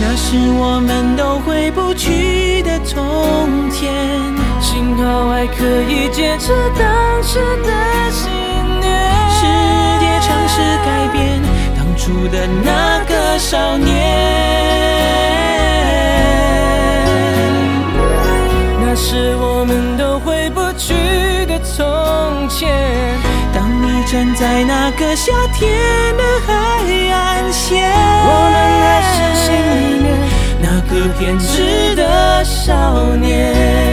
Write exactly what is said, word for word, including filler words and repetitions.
那是我们都回不去的从前。 幸好还可以坚持当时的信念。 世界尝试改变当初的那个少年。 那是我们都回不去的从前。 当你站在那个夏天的海岸线， 我们还是心里面那个偏执的少年。